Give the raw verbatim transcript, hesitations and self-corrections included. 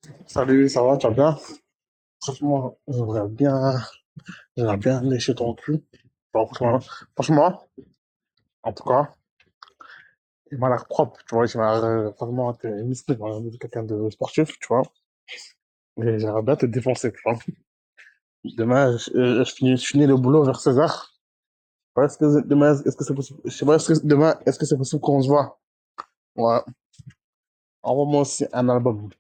Salut, ça va, tu vas bien? Franchement, j'aimerais bien, j'aimerais bien lécher ton cul. Bon, franchement, franchement, en tout cas, il m'a l'air propre, tu vois, il m'a l'air euh, vraiment t'es musclé, il m'a l'air de quelqu'un de sportif, tu vois. Et j'aimerais bien te défoncer, tu vois. Demain, je, euh, je finis, je finis le boulot vers seize heures. Ouais, est-ce que demain, est-ce que c'est possible? Je sais pas, est-ce que demain, est-ce que c'est possible qu'on se voit? Ouais. Envoie-moi aussi un album.